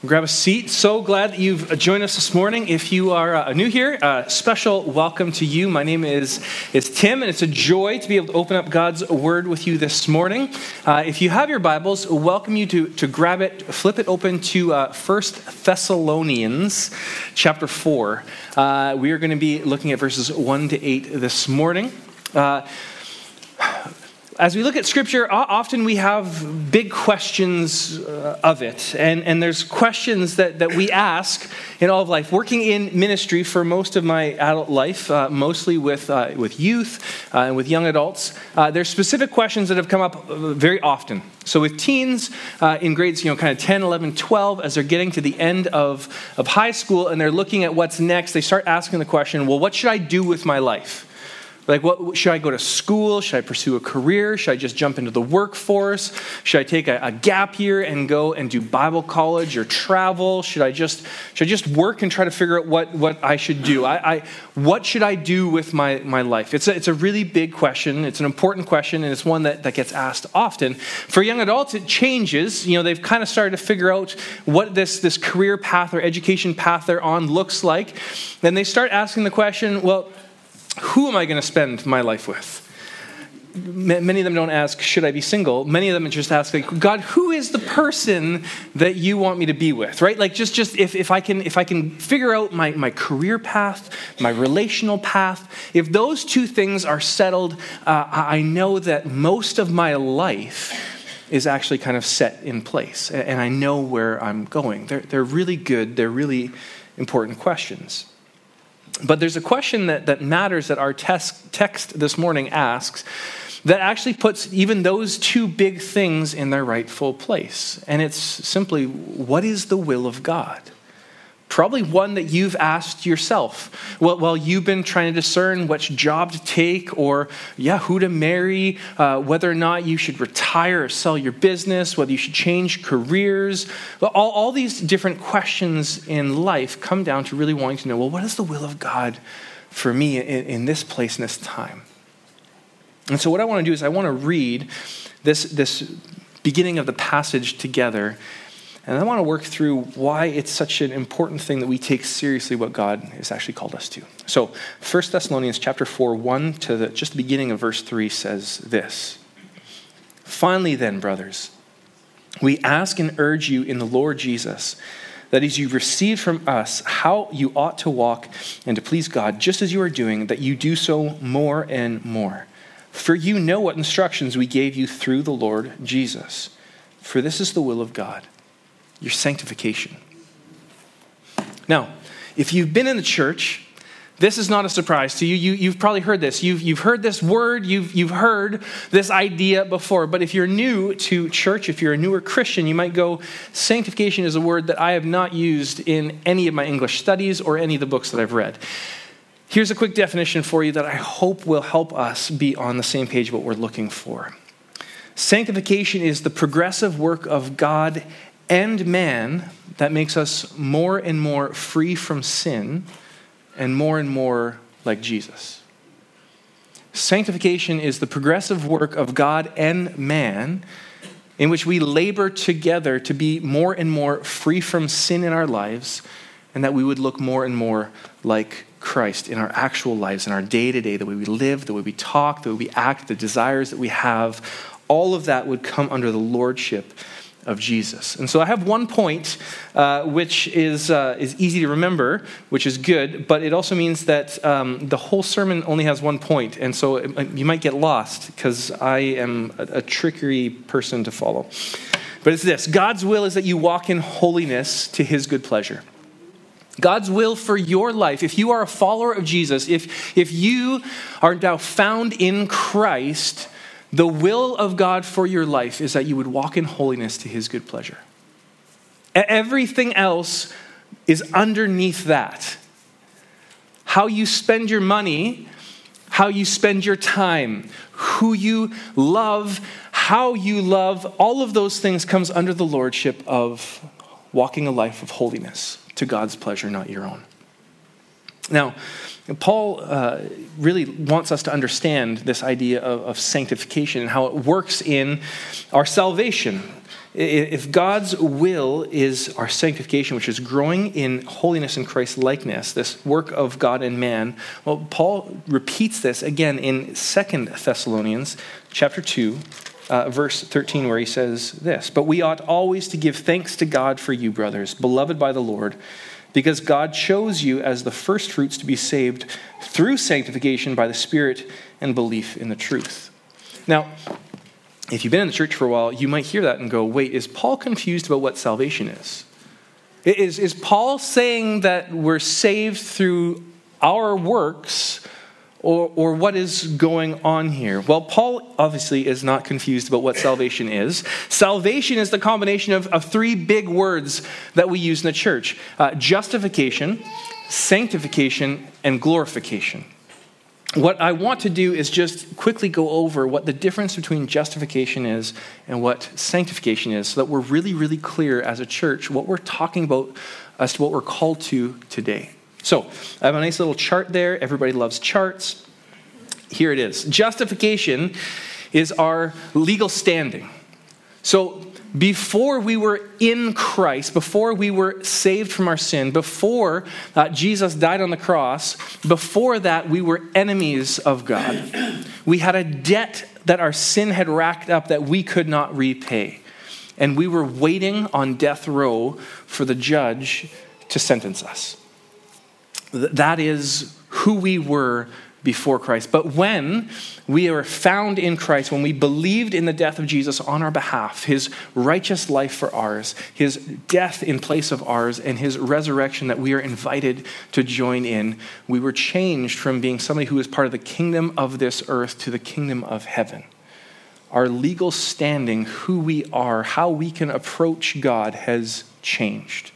Grab a seat. So glad that you've joined us this morning. If you are new here, special welcome to you. My name is Tim, and it's a joy to be able to open up God's Word with you this morning. If you have your Bibles, I welcome you to grab it, flip it open to 1 Thessalonians chapter 4. We are going to be looking at verses 1 to 8 this morning. As we look at Scripture, often we have big questions of it. And there's questions that we ask in all of life. Working in ministry for most of my adult life, mostly with youth and with young adults, there's specific questions that have come up very often. So with teens in grades, kind of 10, 11, 12, as they're getting to the end of high school and they're looking at what's next, they start asking the question, well, what should I do with my life? Like, what should I go to school? Should I pursue a career? Should I just jump into the workforce? Should I take a gap year and go and do Bible college or travel? Should I just work and try to figure out what I should do? What should I do with my life? It's a really big question. It's an important question, and it's one that gets asked often. For young adults, it changes. They've kind of started to figure out what this career path or education path they're on looks like. Then they start asking the question, well, who am I going to spend my life with? Many of them don't ask, should I be single? Many of them just ask, like, God, who is the person that you want me to be with, right? Like, just if I can figure out my career path, my relational path, if those two things are settled, I know that most of my life is actually kind of set in place, and I know where I'm going. They're really good. They're really important questions. But there's a question that matters that our text this morning asks that actually puts even those two big things in their rightful place. And it's simply, what is the will of God? Probably one that you've asked yourself while you've been trying to discern which job to take or, who to marry, whether or not you should retire or sell your business, whether you should change careers. All these different questions in life come down to really wanting to know, well, what is the will of God for me in this place and this time? And so what I want to do is I want to read this beginning of the passage together. And I want to work through why it's such an important thing that we take seriously what God has actually called us to. So 1 Thessalonians chapter 4, 1 to just the beginning of verse 3 says this. Finally then, brothers, we ask and urge you in the Lord Jesus, that as you received from us how you ought to walk and to please God, just as you are doing, that you do so more and more. For you know what instructions we gave you through the Lord Jesus. For this is the will of God, your sanctification. Now, if you've been in the church, this is not a surprise to you. You've probably heard this. You've heard this word. You've heard this idea before. But if you're new to church, if you're a newer Christian, you might go, sanctification is a word that I have not used in any of my English studies or any of the books that I've read. Here's a quick definition for you that I hope will help us be on the same page what we're looking for. Sanctification is the progressive work of God and man that makes us more and more free from sin and more like Jesus. Sanctification is the progressive work of God and man in which we labor together to be more and more free from sin in our lives and that we would look more and more like Christ in our actual lives, in our day-to-day, the way we live, the way we talk, the way we act, the desires that we have. All of that would come under the lordship of Jesus. And so I have one point which is easy to remember, which is good, but it also means that the whole sermon only has one point, and so you might get lost because I am a trickery person to follow. But it's this: God's will is that you walk in holiness to his good pleasure. God's will for your life, if you are a follower of Jesus, if you are now found in Christ, the will of God for your life is that you would walk in holiness to his good pleasure. Everything else is underneath that. How you spend your money, how you spend your time, who you love, how you love, all of those things comes under the lordship of walking a life of holiness to God's pleasure, not your own. Now, Paul really wants us to understand this idea of sanctification and how it works in our salvation. If God's will is our sanctification, which is growing in holiness and Christ's likeness, this work of God and man, well, Paul repeats this again in 2 Thessalonians chapter 2, verse 13, where he says this, "But we ought always to give thanks to God for you, brothers, beloved by the Lord, because God chose you as the firstfruits to be saved through sanctification by the Spirit and belief in the truth." Now, if you've been in the church for a while, you might hear that and go, wait, is Paul confused about what salvation is? Is Paul saying that we're saved through our works, or what is going on here? Well, Paul obviously is not confused about what salvation is. Salvation is the combination of three big words that we use in the church: justification, sanctification, and glorification. What I want to do is just quickly go over what the difference between justification is and what sanctification is, so that we're really, really clear as a church what we're talking about as to what we're called to today. So I have a nice little chart there. Everybody loves charts. Here it is. Justification is our legal standing. So before we were in Christ, before we were saved from our sin, before Jesus died on the cross, before that we were enemies of God. We had a debt that our sin had racked up that we could not repay. And we were waiting on death row for the judge to sentence us. That is who we were before Christ. But when we are found in Christ, when we believed in the death of Jesus on our behalf, his righteous life for ours, his death in place of ours, and his resurrection that we are invited to join in, we were changed from being somebody who is part of the kingdom of this earth to the kingdom of heaven. Our legal standing, who we are, how we can approach God has changed.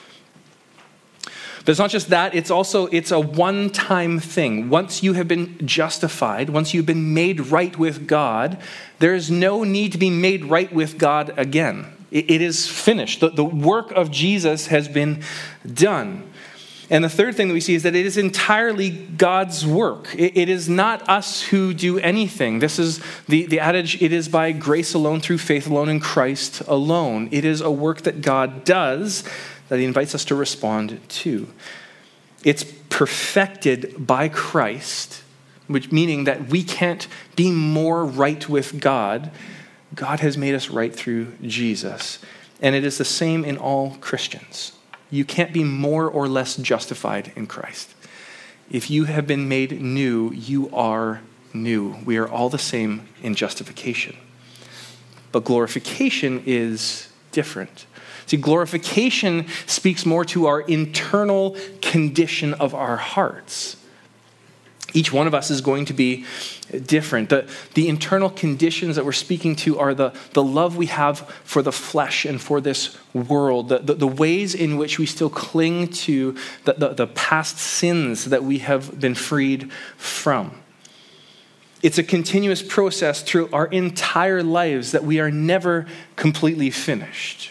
But it's not just that, it's a one-time thing. Once you have been justified, once you've been made right with God, there is no need to be made right with God again. It is finished. The work of Jesus has been done. And the third thing that we see is that it is entirely God's work. It is not us who do anything. This is the adage, it is by grace alone, through faith alone, in Christ alone. It is a work that God does, that he invites us to respond to. It's perfected by Christ, which meaning that we can't be more right with God. God has made us right through Jesus. And it is the same in all Christians. You can't be more or less justified in Christ. If you have been made new, you are new. We are all the same in justification. But glorification is different. See, glorification speaks more to our internal condition of our hearts. Each one of us is going to be different. The internal conditions that we're speaking to are the love we have for the flesh and for this world, the ways in which we still cling to the past sins that we have been freed from. It's a continuous process through our entire lives that we are never completely finished.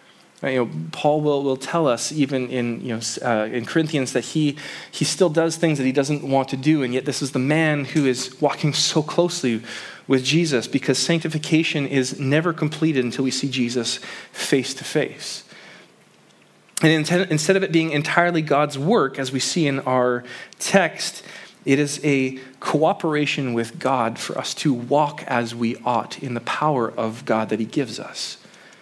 Paul will tell us even in Corinthians that he still does things that he doesn't want to do, and yet this is the man who is walking so closely with Jesus, because sanctification is never completed until we see Jesus face to face. And instead of it being entirely God's work, as we see in our text, it is a cooperation with God for us to walk as we ought in the power of God that he gives us.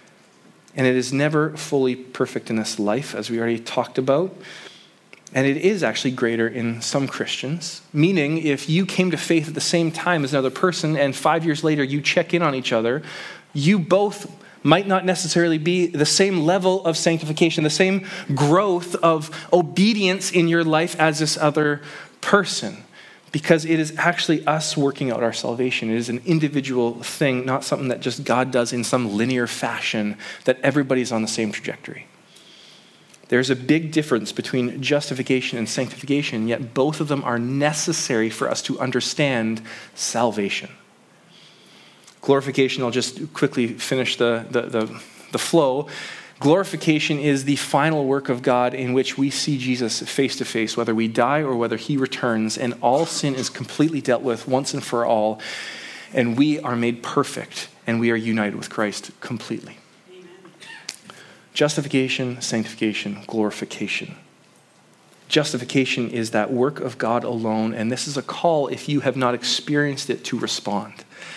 And it is never fully perfect in this life, as we already talked about. And it is actually greater in some Christians, meaning if you came to faith at the same time as another person and 5 years later you check in on each other, you both might not necessarily be the same level of sanctification, the same growth of obedience in your life as this other person. Because it is actually us working out our salvation. It is an individual thing, not something that just God does in some linear fashion, that everybody's on the same trajectory. There's a big difference between justification and sanctification, yet both of them are necessary for us to understand salvation. Glorification, I'll just quickly finish the flow. Glorification is the final work of God in which we see Jesus face to face, whether we die or whether he returns, and all sin is completely dealt with once and for all, and we are made perfect, and we are united with Christ completely. Amen. Justification, sanctification, glorification. Justification is that work of God alone, and this is a call, if you have not experienced it, to respond.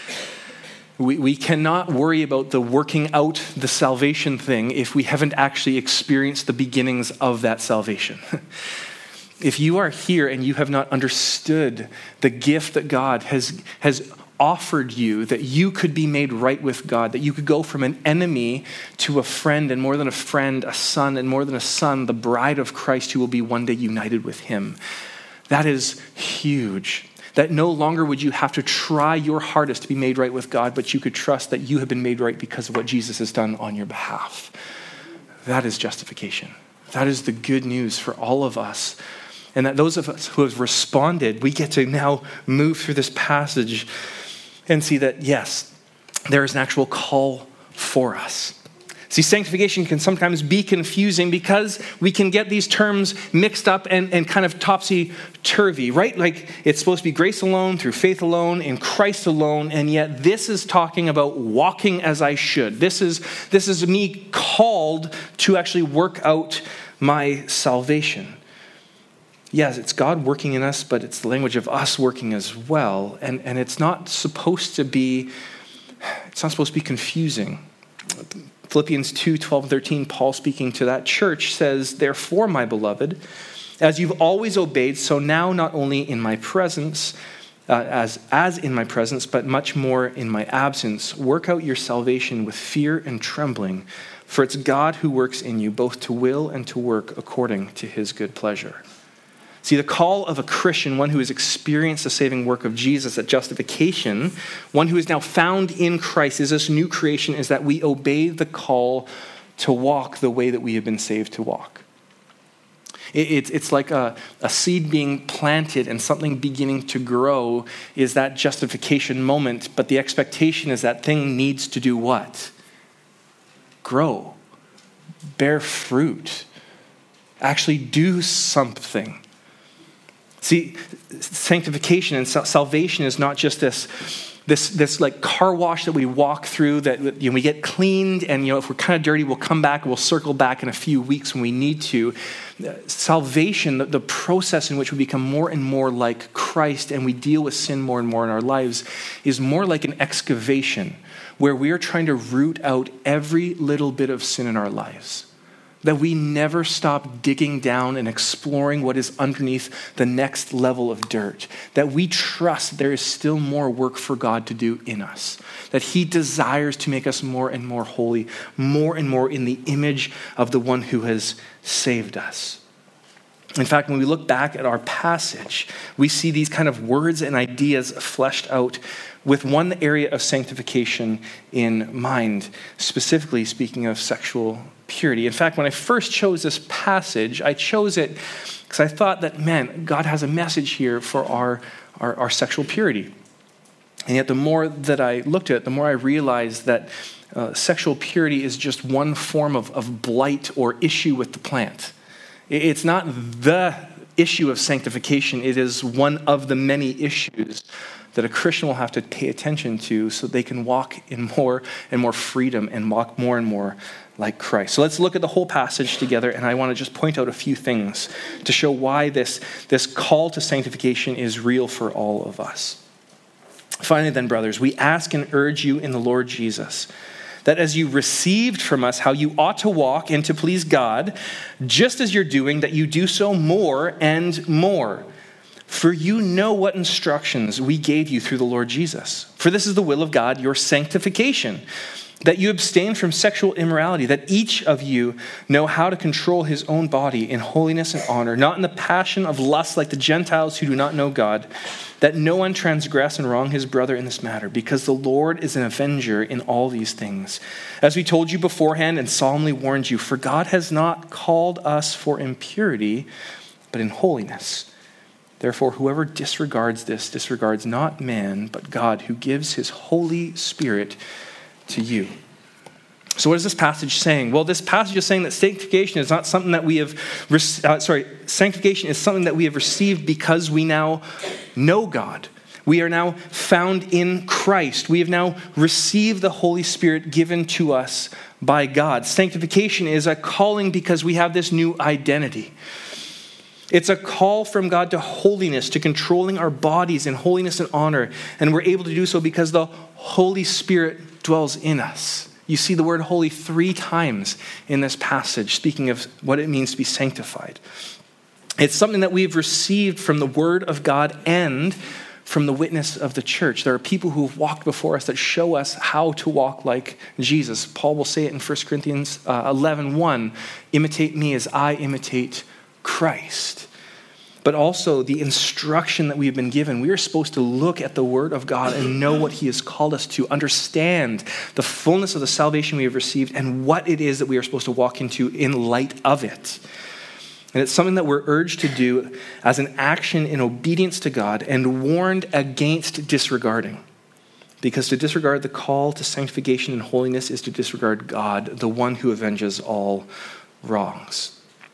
We cannot worry about the working out the salvation thing if we haven't actually experienced the beginnings of that salvation. If you are here and you have not understood the gift that God has offered you, that you could be made right with God, that you could go from an enemy to a friend, and more than a friend, a son, and more than a son, the bride of Christ who will be one day united with him. That is huge. That no longer would you have to try your hardest to be made right with God, but you could trust that you have been made right because of what Jesus has done on your behalf. That is justification. That is the good news for all of us. And that those of us who have responded, we get to now move through this passage and see that, yes, there is an actual call for us. See, sanctification can sometimes be confusing because we can get these terms mixed up and kind of topsy-turvy, right? Like it's supposed to be grace alone, through faith alone, in Christ alone, and yet this is talking about walking as I should. This is me called to actually work out my salvation. Yes, it's God working in us, but it's the language of us working as well, and it's not supposed to be confusing. Philippians 2:12 and 13, Paul speaking to that church says, "Therefore, my beloved, as you've always obeyed, so now not only in my presence, as in my presence, but much more in my absence, work out your salvation with fear and trembling, for it's God who works in you both to will and to work according to his good pleasure." See, the call of a Christian, one who has experienced the saving work of Jesus at justification, one who is now found in Christ, is this new creation, is that we obey the call to walk the way that we have been saved to walk. It's like a seed being planted and something beginning to grow is that justification moment, but the expectation is that thing needs to do what? Grow, bear fruit, actually do something. See, sanctification and salvation is not just this like car wash that we walk through that we get cleaned, and if we're kind of dirty, we'll come back, we'll circle back in a few weeks when we need to. Salvation, the process in which we become more and more like Christ and we deal with sin more and more in our lives, is more like an excavation where we are trying to root out every little bit of sin in our lives. That we never stop digging down and exploring what is underneath the next level of dirt. That we trust there is still more work for God to do in us. That he desires to make us more and more holy, more and more in the image of the one who has saved us. In fact, when we look back at our passage, we see these kind of words and ideas fleshed out with one area of sanctification in mind, specifically speaking of sexual purity. In fact, when I first chose this passage, I chose it because I thought that, man, God has a message here for our sexual purity. And yet the more that I looked at it, the more I realized that sexual purity is just one form of blight or issue with the plant. It's not the issue of sanctification. It is one of the many issues that a Christian will have to pay attention to so they can walk in more and more freedom and walk more and more like Christ. So let's look at the whole passage together, and I want to just point out a few things to show why this call to sanctification is real for all of us. Finally then, brothers, we ask and urge you in the Lord Jesus, that as you received from us how you ought to walk and to please God, just as you're doing, that you do so more and more. For you know what instructions we gave you through the Lord Jesus. For this is the will of God, your sanctification, that you abstain from sexual immorality, that each of you know how to control his own body in holiness and honor, not in the passion of lust like the Gentiles who do not know God, that no one transgress and wrong his brother in this matter, because the Lord is an avenger in all these things. As we told you beforehand and solemnly warned you, for God has not called us for impurity, but in holiness. Therefore, whoever disregards this disregards not man, but God, who gives his Holy Spirit to you. So what is this passage saying? Well, this passage is saying that sanctification is not something that we have, sanctification is something that we have received because we now know God. We are now found in Christ. We have now received the Holy Spirit given to us by God. Sanctification is a calling because we have this new identity. It's a call from God to holiness, to controlling our bodies in holiness and honor. And we're able to do so because the Holy Spirit dwells in us. You see the word holy 3 times in this passage, speaking of what it means to be sanctified. It's something that we've received from the word of God and from the witness of the church. There are people who have walked before us that show us how to walk like Jesus. Paul will say it in 1 Corinthians 11:1, imitate me as I imitate Christ. But also the instruction that we've been given. We are supposed to look at the word of God and know what he has called us to, understand the fullness of the salvation we have received and what it is that we are supposed to walk into in light of it. And it's something that we're urged to do as an action in obedience to God and warned against disregarding. Because to disregard the call to sanctification and holiness is to disregard God, the one who avenges all wrongs.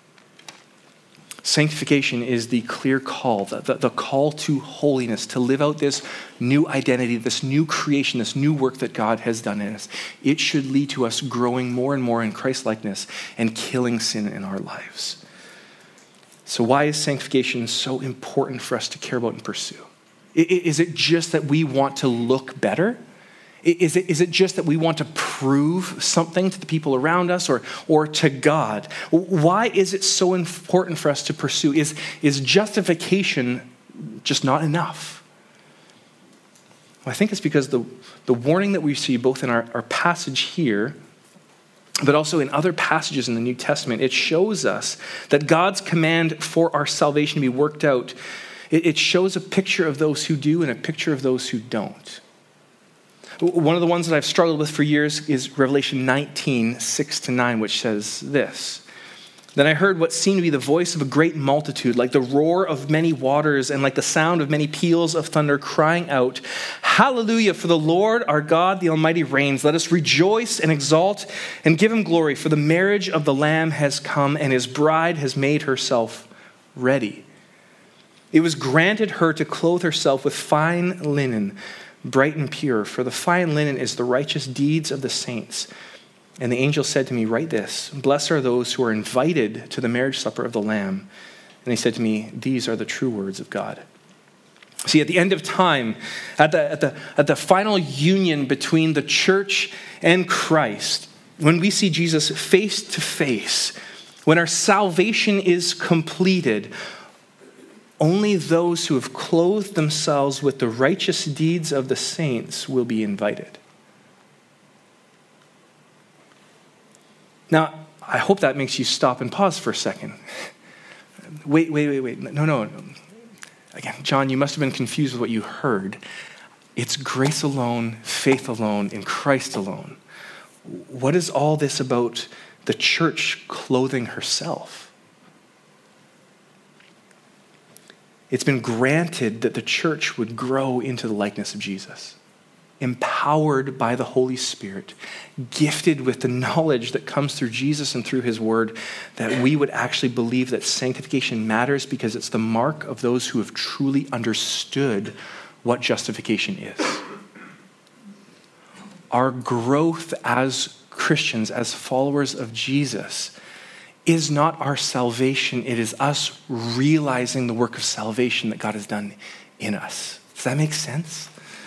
Sanctification is the clear call, the call to holiness, to live out this new identity, this new creation, this new work that God has done in us. It should lead to us growing more and more in Christ-likeness and killing sin in our lives. So why is sanctification so important for us to care about and pursue? Is it just that we want to look better? Is it just that we want to prove something to the people around us or to God? Why is it so important for us to pursue? Is justification just not enough? Well, I think it's because the warning that we see both in our passage here, but also in other passages in the New Testament, it shows us that God's command for our salvation to be worked out, it shows a picture of those who do and a picture of those who don't. One of the ones that I've struggled with for years is Revelation 19, 6-9, which says this. Then I heard what seemed to be the voice of a great multitude, like the roar of many waters and like the sound of many peals of thunder, crying out, Hallelujah, for the Lord our God, the Almighty reigns. Let us rejoice and exalt and give him glory, for the marriage of the Lamb has come and his bride has made herself ready. It was granted her to clothe herself with fine linen, bright and pure, for the fine linen is the righteous deeds of the saints. And the angel said to me, write this, blessed are those who are invited to the marriage supper of the Lamb. And he said to me, these are the true words of God. See, at the end of time, at the final union between the church and Christ, when we see Jesus face to face, when our salvation is completed, only those who have clothed themselves with the righteous deeds of the saints will be invited. Now, I hope that makes you stop and pause for a second. Wait. No. Again, John, you must have been confused with what you heard. It's grace alone, faith alone, in Christ alone. What is all this about the church clothing herself? It's been granted that the church would grow into the likeness of Jesus, empowered by the Holy Spirit, gifted with the knowledge that comes through Jesus and through his word, that we would actually believe that sanctification matters because it's the mark of those who have truly understood what justification is. Our growth as Christians, as followers of Jesus, is not our salvation. It is us realizing the work of salvation that God has done in us. Does that make sense?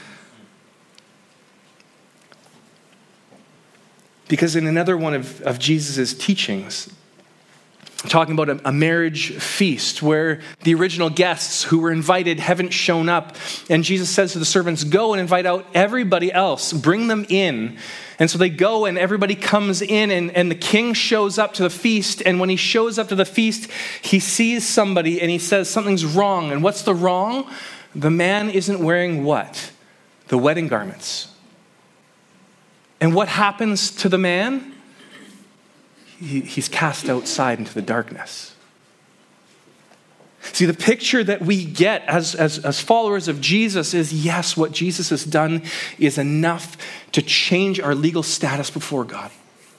Because in another one of Jesus' teachings, talking about a marriage feast where the original guests who were invited haven't shown up, and Jesus says to the servants, go and invite out everybody else, bring them in. And so they go and everybody comes in and the king shows up to the feast, and when he shows up to the feast, he sees somebody and he says something's wrong. And what's the wrong? The man isn't wearing what? The wedding garments. And what happens to the man? He's cast outside into the darkness. See, the picture that we get as followers of Jesus is, yes, what Jesus has done is enough to change our legal status before God.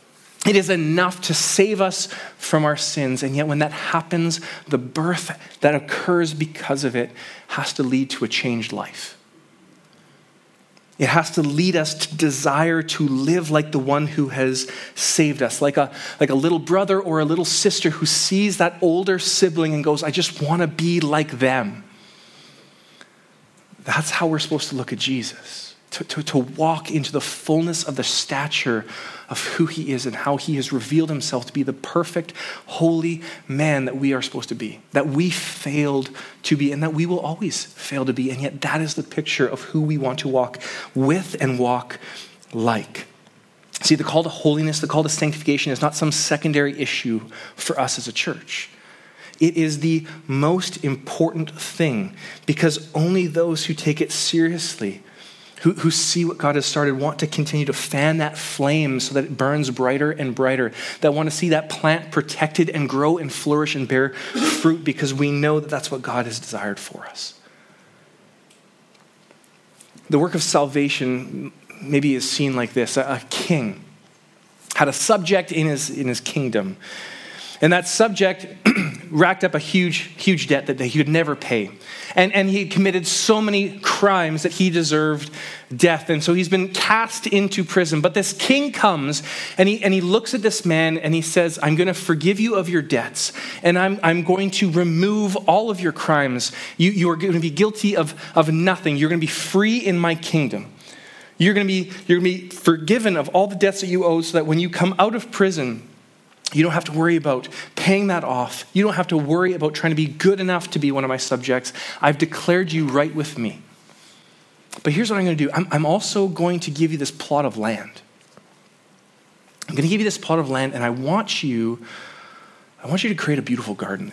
It is enough to save us from our sins. And yet when that happens, the birth that occurs because of it has to lead to a changed life. It has to lead us to desire to live like the one who has saved us, like a little brother or a little sister who sees that older sibling and goes, I just want to be like them. That's how we're supposed to look at Jesus. To walk into the fullness of the stature of who he is and how he has revealed himself to be the perfect, holy man that we are supposed to be, that we failed to be, and that we will always fail to be. And yet that is the picture of who we want to walk with and walk like. See, the call to holiness, the call to sanctification is not some secondary issue for us as a church. It is the most important thing because only those who take it seriously, who see what God has started, want to continue to fan that flame so that it burns brighter and brighter, that want to see that plant protected and grow and flourish and bear fruit because we know that that's what God has desired for us. The work of salvation maybe is seen like this. A king had a subject in his kingdom, and that subject racked up a huge debt that he could never pay. And he committed so many crimes that he deserved death. And so he's been cast into prison. But this king comes and he looks at this man and he says, I'm going to forgive you of your debts. And I'm going to remove all of your crimes. You are going to be guilty of nothing. You're going to be free in my kingdom. You're going to be forgiven of all the debts that you owe so that when you come out of prison, you don't have to worry about paying that off. You don't have to worry about trying to be good enough to be one of my subjects. I've declared you right with me. But here's what I'm going to do. I'm also going to give you this plot of land. I'm going to give you this plot of land, and I want you to create a beautiful garden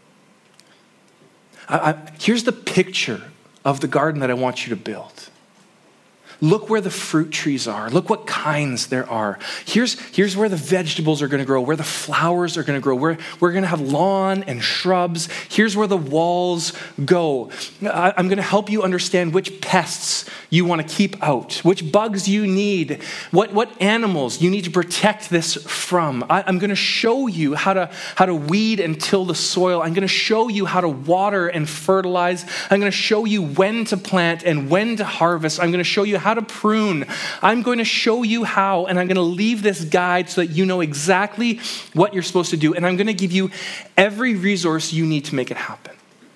there. Here's the picture of the garden that I want you to build. Look where the fruit trees are. Look what kinds there are. Here's where the vegetables are going to grow, where the flowers are going to grow, where we're going to have lawn and shrubs. Here's where the walls go. I'm going to help you understand which pests you want to keep out, which bugs you need, what animals you need to protect this from. I'm going to show you how to weed and till the soil. I'm going to show you how to water and fertilize. I'm going to show you when to plant and when to harvest. I'm going to show you how to prune. I'm going to show you how, and I'm going to leave this guide so that you know exactly what you're supposed to do, and I'm going to give you every resource you need to make it happen.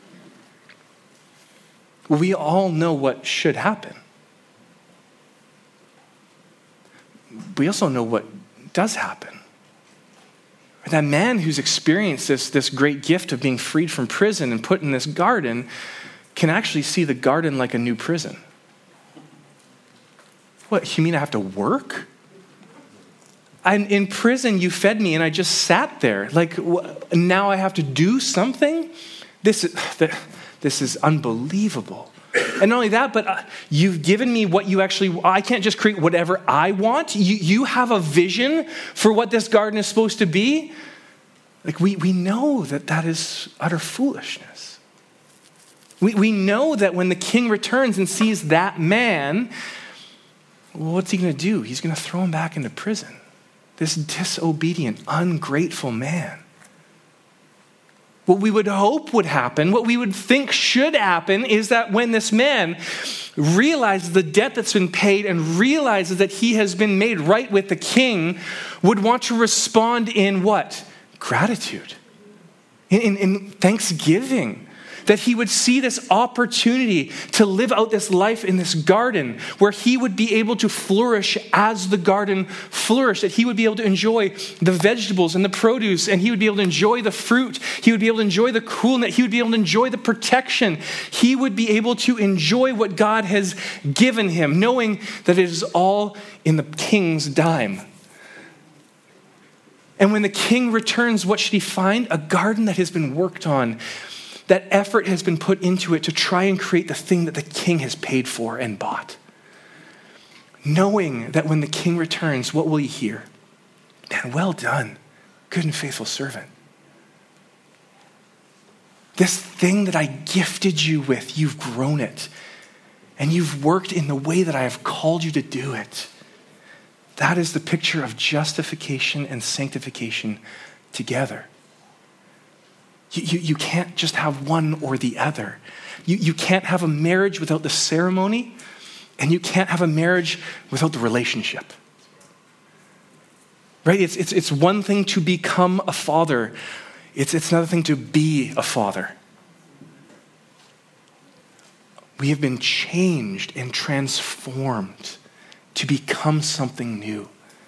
We all know what should happen. We also know what does happen. That man who's experienced this great gift of being freed from prison and put in this garden can actually see the garden like a new prison. What, you mean I have to work? In prison, you fed me and I just sat there. Like, now I have to do something? This is unbelievable. And not only that, but you've given me what you I can't just create whatever I want. You have a vision for what this garden is supposed to be. Like, we know that is utter foolishness. We know that when the king returns and sees that man, well, what's he going to do? He's going to throw him back into prison. This disobedient, ungrateful man. What we would hope would happen, what we would think should happen, is that when this man realizes the debt that's been paid and realizes that he has been made right with the king, would want to respond in what? Gratitude. In thanksgiving. That he would see this opportunity to live out this life in this garden where he would be able to flourish as the garden flourished, that he would be able to enjoy the vegetables and the produce, and he would be able to enjoy the fruit. He would be able to enjoy the coolness. He would be able to enjoy the protection. He would be able to enjoy what God has given him, knowing that it is all in the king's dime. And when the king returns, what should he find? A garden that has been worked on. That effort has been put into it to try and create the thing that the king has paid for and bought. Knowing that when the king returns, what will he hear? Man, well done, good and faithful servant. This thing that I gifted you with, you've grown it. And you've worked in the way that I have called you to do it. That is the picture of justification and sanctification together. You can't just have one or the other. You can't have a marriage without the ceremony, and you can't have a marriage without the relationship. Right? It's one thing to become a father. It's another thing to be a father. We have been changed and transformed to become something new.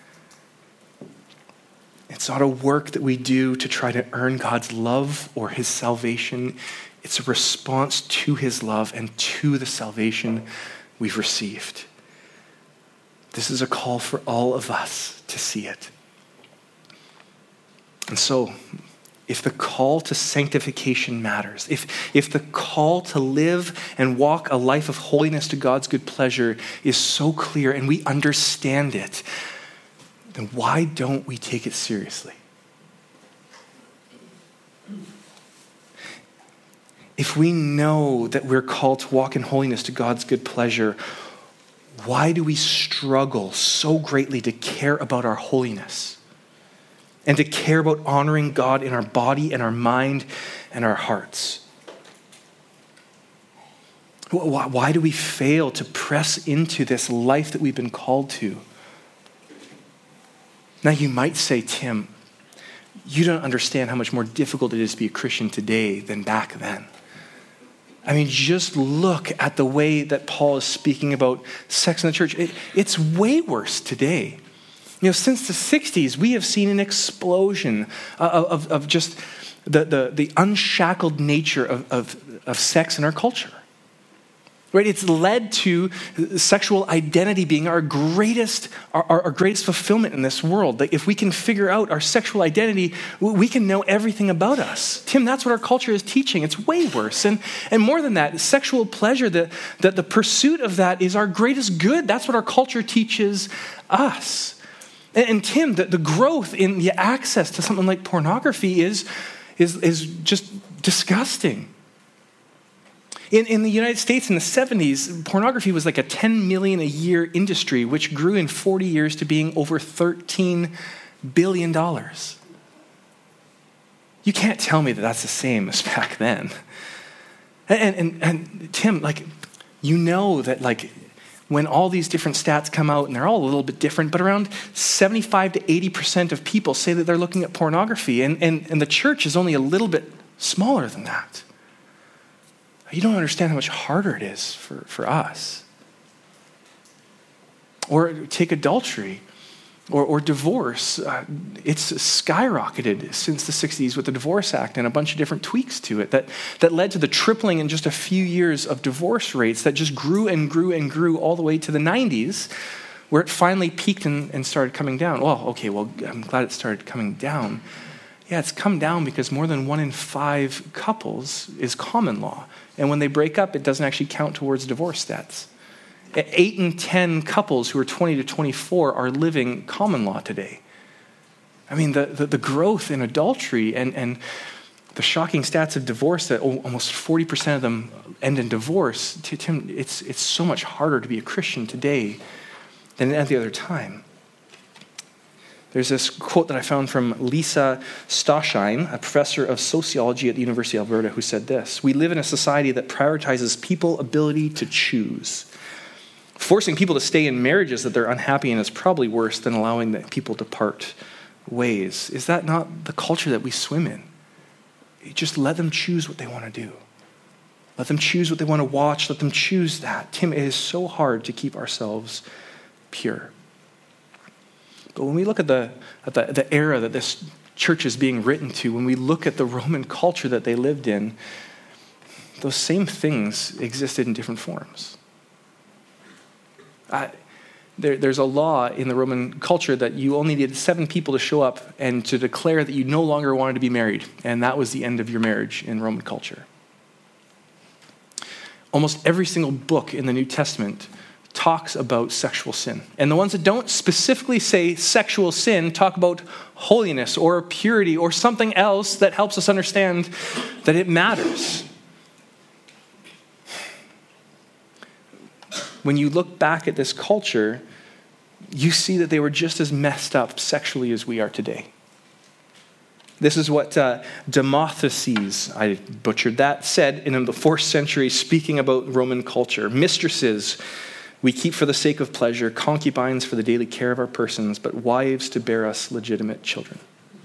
It's not a work that we do to try to earn God's love or his salvation. It's a response to his love and to the salvation we've received. This is a call for all of us to see it. And so, if the call to sanctification matters, if the call to live and walk a life of holiness to God's good pleasure is so clear and we understand it, then why don't we take it seriously? If we know that we're called to walk in holiness to God's good pleasure, why do we struggle so greatly to care about our holiness and to care about honoring God in our body and our mind and our hearts? Why do we fail to press into this life that we've been called to? Now you might say, Tim, you don't understand how much more difficult it is to be a Christian today than back then. I mean, just look at the way that Paul is speaking about sex in the church. It's way worse today. You know, since the 60s, we have seen an explosion of just the unshackled nature of sex in our culture. Right? It's led to sexual identity being our greatest fulfillment in this world. That if we can figure out our sexual identity, we can know everything about us. Tim, that's what our culture is teaching. It's way worse. And more than that, sexual pleasure, that the pursuit of that is our greatest good. That's what our culture teaches us. And Tim, the growth in the access to something like pornography is just disgusting. In the United States in the 70s, pornography was like a $10 million a year industry, which grew in 40 years to being over $13 billion. You can't tell me that that's the same as back then. And Tim, like, you know that like when all these different stats come out, and they're all a little bit different, but around 75 to 80% of people say that they're looking at pornography, and the church is only a little bit smaller than that. You don't understand how much harder it is for us. Or take adultery or divorce. It's skyrocketed since the 60s with the Divorce Act and a bunch of different tweaks to it that led to the tripling in just a few years of divorce rates that just grew and grew and grew all the way to the 90s, where it finally peaked and started coming down. I'm glad it started coming down. Yeah, it's come down because more than 1 in 5 couples is common law. And when they break up, it doesn't actually count towards divorce stats. 8 in 10 couples who are 20 to 24 are living common law today. I mean, the growth in adultery and the shocking stats of divorce that almost 40% of them end in divorce, Tim, it's so much harder to be a Christian today than at the other time. There's this quote that I found from Lisa Stoshine, a professor of sociology at the University of Alberta, who said this: "We live in a society that prioritizes people's ability to choose. Forcing people to stay in marriages that they're unhappy in is probably worse than allowing people to part ways." Is that not the culture that we swim in? You just let them choose what they want to do. Let them choose what they want to watch. Let them choose that. Tim, it is so hard to keep ourselves pure. But when we look at the era that this church is being written to, when we look at the Roman culture that they lived in, those same things existed in different forms. There's a law in the Roman culture that you only needed 7 people to show up and to declare that you no longer wanted to be married, and that was the end of your marriage in Roman culture. Almost every single book in the New Testament talks about sexual sin. And the ones that don't specifically say sexual sin talk about holiness or purity or something else that helps us understand that it matters. When you look back at this culture, you see that they were just as messed up sexually as we are today. This is what Demosthenes, I butchered that, said in the 4th century, speaking about Roman culture. Mistresses we keep for the sake of pleasure, concubines for the daily care of our persons, but wives to bear us legitimate children.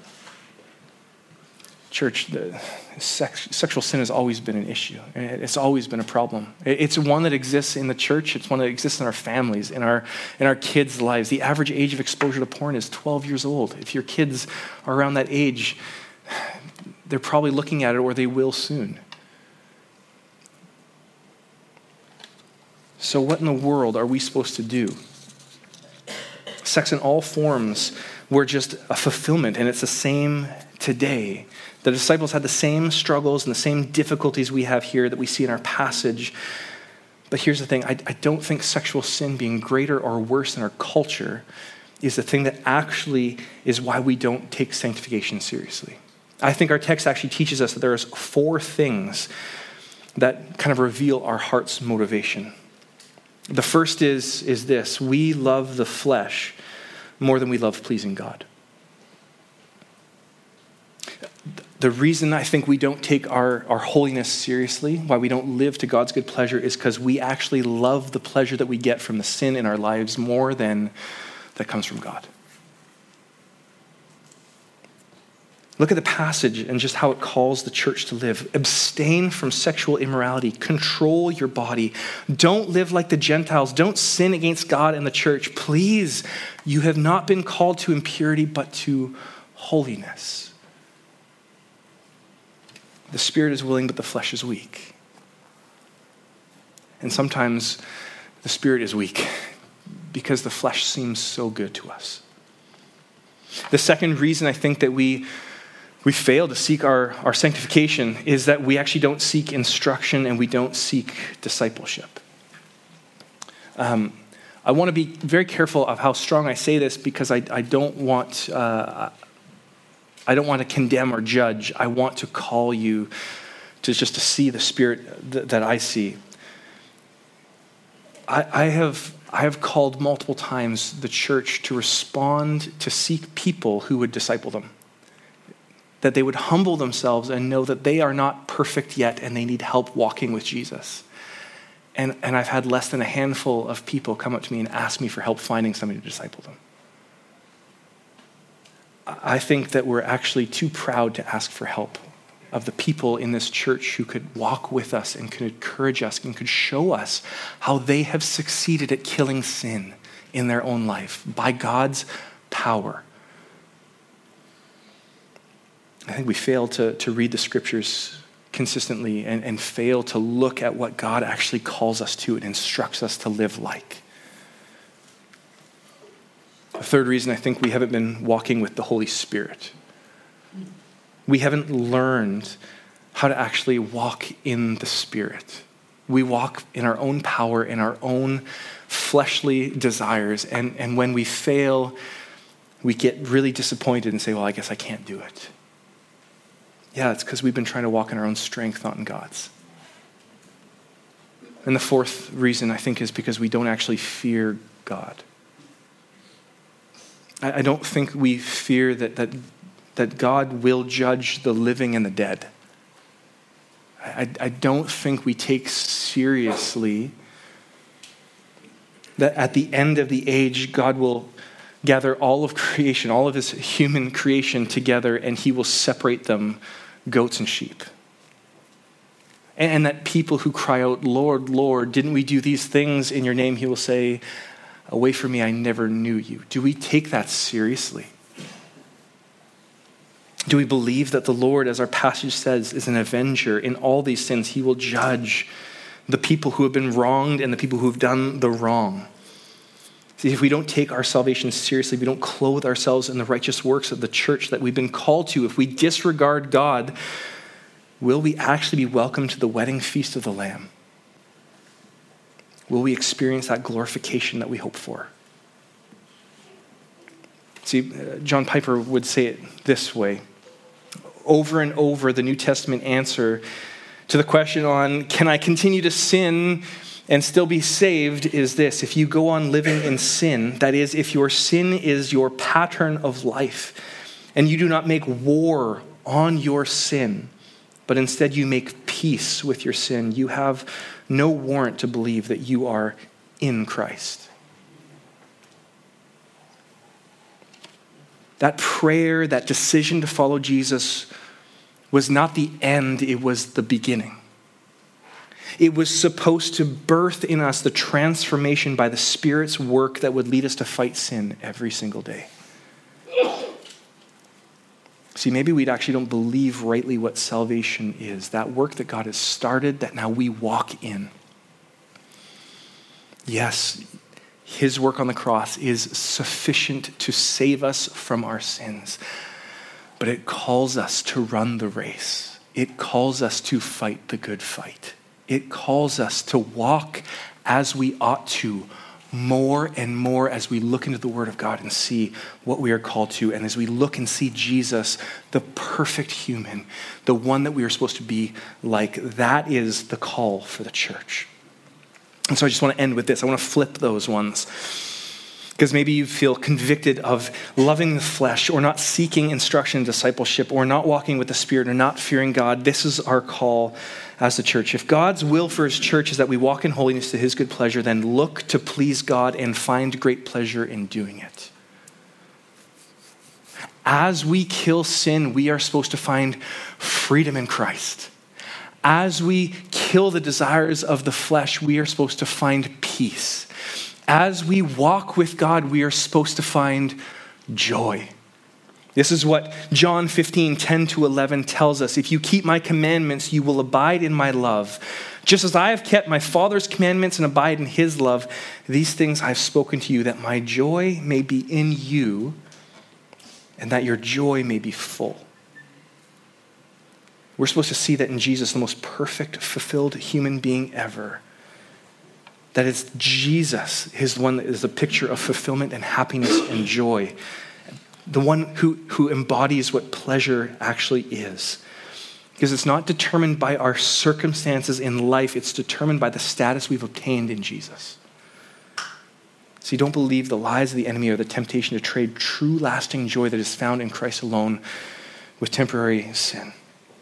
Church, sexual sin has always been an issue. It's always been a problem. It's one that exists in the church. It's one that exists in our families, in our kids' lives. The average age of exposure to porn is 12 years old. If your kids are around that age, they're probably looking at it, or they will soon. So what in the world are we supposed to do? Sex in all forms were just a fulfillment, and it's the same today. The disciples had the same struggles and the same difficulties we have here that we see in our passage. But here's the thing. I don't think sexual sin being greater or worse in our culture is the thing that actually is why we don't take sanctification seriously. I think our text actually teaches us that there's 4 things that kind of reveal our heart's motivation. The first is this: we love the flesh more than we love pleasing God. The reason I think we don't take our holiness seriously, why we don't live to God's good pleasure, is because we actually love the pleasure that we get from the sin in our lives more than that comes from God. Look at the passage and just how it calls the church to live. Abstain from sexual immorality. Control your body. Don't live like the Gentiles. Don't sin against God and the church. Please, you have not been called to impurity, but to holiness. The spirit is willing, but the flesh is weak. And sometimes the spirit is weak because the flesh seems so good to us. The second reason I think that we fail to seek our sanctification is that we actually don't seek instruction and we don't seek discipleship. I want to be very careful of how strong I say this because I don't want to condemn or judge. I want to call you to see the spirit that I see. I have called multiple times the church to respond, to seek people who would disciple them. That they would humble themselves and know that they are not perfect yet and they need help walking with Jesus. And I've had less than a handful of people come up to me and ask me for help finding somebody to disciple them. I think that we're actually too proud to ask for help of the people in this church who could walk with us and could encourage us and could show us how they have succeeded at killing sin in their own life by God's power. I think we fail to read the scriptures consistently and fail to look at what God actually calls us to and instructs us to live like. The third reason I think we haven't been walking with the Holy Spirit. We haven't learned how to actually walk in the Spirit. We walk in our own power, in our own fleshly desires. And when we fail, we get really disappointed and say, well, I guess I can't do it. Yeah, it's because we've been trying to walk in our own strength, not in God's. And the fourth reason, I think, is because we don't actually fear God. I don't think we fear that God will judge the living and the dead. I don't think we take seriously that at the end of the age, God will gather all of creation, all of his human creation together, and he will separate them, goats and sheep. And that people who cry out, Lord, Lord, didn't we do these things in your name? He will say, away from me, I never knew you. Do we take that seriously? Do we believe that the Lord, as our passage says, is an avenger in all these sins? He will judge the people who have been wronged and the people who have done the wrong. See, if we don't take our salvation seriously, we don't clothe ourselves in the righteous works of the church that we've been called to, if we disregard God, will we actually be welcomed to the wedding feast of the Lamb? Will we experience that glorification that we hope for? See, John Piper would say it this way. Over and over, the New Testament answer to the question on, can I continue to sin and still be saved is this: if you go on living in sin, that is, if your sin is your pattern of life, and you do not make war on your sin, but instead you make peace with your sin, you have no warrant to believe that you are in Christ. That prayer, that decision to follow Jesus was not the end, it was the beginning. It was supposed to birth in us the transformation by the Spirit's work that would lead us to fight sin every single day. See, maybe we actually don't believe rightly what salvation is, that work that God has started that now we walk in. Yes, his work on the cross is sufficient to save us from our sins, but it calls us to run the race. It calls us to fight the good fight. It calls us to walk as we ought to, more and more as we look into the Word of God and see what we are called to, and as we look and see Jesus, the perfect human, the one that we are supposed to be like. That is the call for the church. And so I just want to end with this. I want to flip those ones, because maybe you feel convicted of loving the flesh, or not seeking instruction and discipleship, or not walking with the Spirit, or not fearing God. This is our call as the church. If God's will for his church is that we walk in holiness to his good pleasure, then look to please God and find great pleasure in doing it. As we kill sin, we are supposed to find freedom in Christ. As we kill the desires of the flesh, we are supposed to find peace. As we walk with God, we are supposed to find joy. This is what John 15:10-11 tells us. If you keep my commandments, you will abide in my love. Just as I have kept my Father's commandments and abide in his love, these things I have spoken to you, that my joy may be in you and that your joy may be full. We're supposed to see that in Jesus, the most perfect, fulfilled human being ever. That it's Jesus, his one that is a picture of fulfillment and happiness and joy. The one who embodies what pleasure actually is. Because it's not determined by our circumstances in life, it's determined by the status we've obtained in Jesus. So you don't believe the lies of the enemy or the temptation to trade true lasting joy that is found in Christ alone with temporary sin.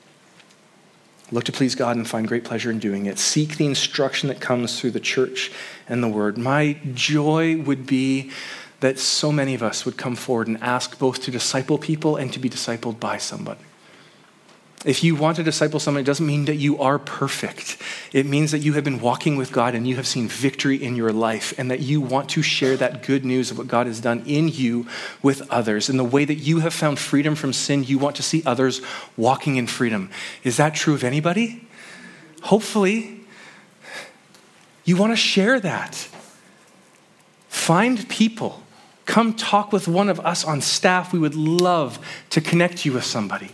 Look to please God and find great pleasure in doing it. Seek the instruction that comes through the church and the word. My joy would be that so many of us would come forward and ask both to disciple people and to be discipled by somebody. If you want to disciple someone, it doesn't mean that you are perfect. It means that you have been walking with God and you have seen victory in your life, and that you want to share that good news of what God has done in you with others. In the way that you have found freedom from sin, you want to see others walking in freedom. Is that true of anybody? Hopefully. You want to share that. Find people. Come talk with one of us on staff. We would love to connect you with somebody.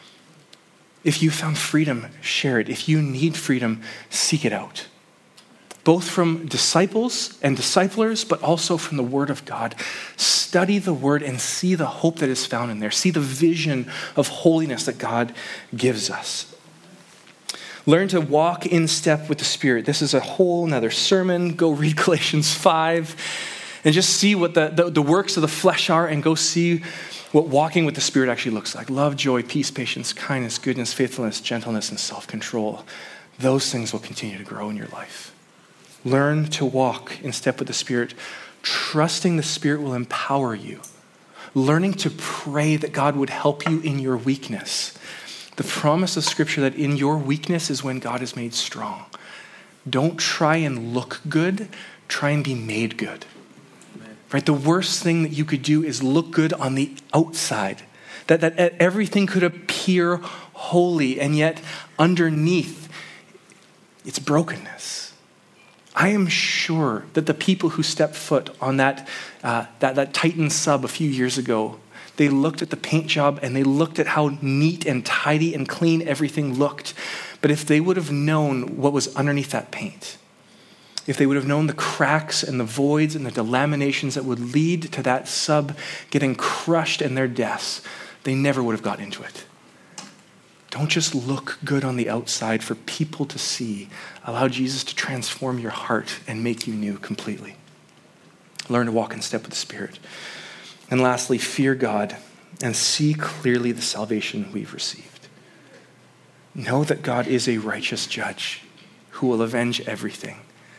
If you found freedom, share it. If you need freedom, seek it out. Both from disciples and disciplers, but also from the Word of God. Study the Word and see the hope that is found in there. See the vision of holiness that God gives us. Learn to walk in step with the Spirit. This is a whole nother sermon. Go read Galatians 5 and just see what the works of the flesh are, and go see what walking with the Spirit actually looks like. Love, joy, peace, patience, kindness, goodness, faithfulness, gentleness, and self-control. Those things will continue to grow in your life. Learn to walk in step with the Spirit, trusting the Spirit will empower you. Learning to pray that God would help you in your weakness. The promise of Scripture that in your weakness is when God is made strong. Don't try and look good. Try and be made good. Right? The worst thing that you could do is look good on the outside. That everything could appear holy, and yet underneath, it's brokenness. I am sure that the people who stepped foot on that Titan sub a few years ago, they looked at the paint job and they looked at how neat and tidy and clean everything looked. But if they would have known what was underneath that paint, if they would have known the cracks and the voids and the delaminations that would lead to that sub getting crushed and their deaths, they never would have got into it. Don't just look good on the outside for people to see. Allow Jesus to transform your heart and make you new completely. Learn to walk in step with the Spirit. And lastly, fear God and see clearly the salvation we've received. Know that God is a righteous judge who will avenge everything.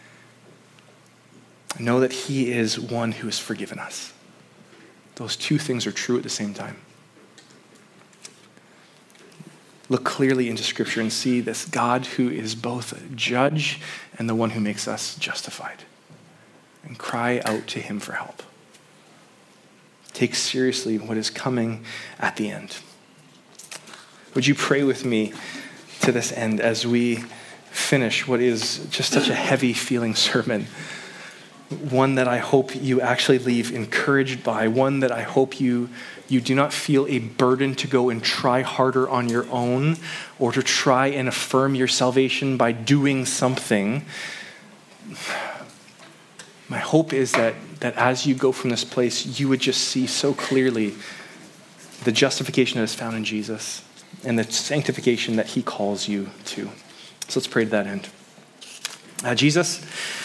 Know that he is one who has forgiven us. Those two things are true at the same time. Look clearly into Scripture and see this God who is both a judge and the one who makes us justified. And cry out to him for help. Take seriously what is coming at the end. Would you pray with me to this end as we finish what is just such a heavy feeling sermon? One that I hope you actually leave encouraged by, one that I hope you do not feel a burden to go and try harder on your own or to try and affirm your salvation by doing something. My hope is that as you go from this place, you would just see so clearly the justification that is found in Jesus and the sanctification that he calls you to. So let's pray to that end. Jesus,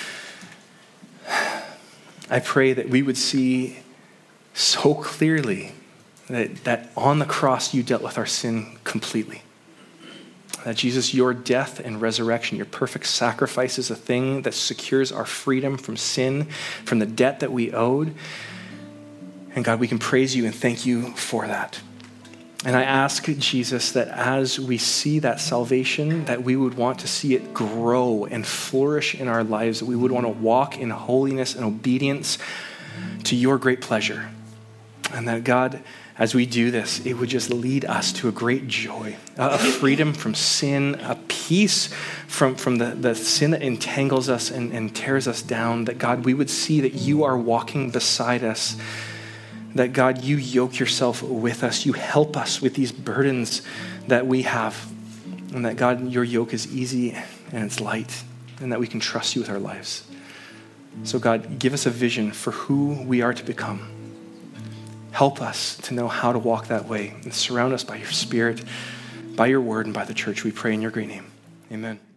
I pray that we would see so clearly that on the cross you dealt with our sin completely. That Jesus, your death and resurrection, your perfect sacrifice is a thing that secures our freedom from sin, from the debt that we owed. And God, we can praise you and thank you for that. And I ask, Jesus, that as we see that salvation, that we would want to see it grow and flourish in our lives, that we would want to walk in holiness and obedience to your great pleasure. And that, God, as we do this, it would just lead us to a great joy, a freedom from sin, a peace from the sin that entangles us and tears us down. That, God, we would see that you are walking beside us. That, God, you yoke yourself with us. You help us with these burdens that we have. And that, God, your yoke is easy and it's light. And that we can trust you with our lives. So, God, give us a vision for who we are to become. Help us to know how to walk that way. And surround us by your Spirit, by your word, and by the church. We pray in your great name. Amen.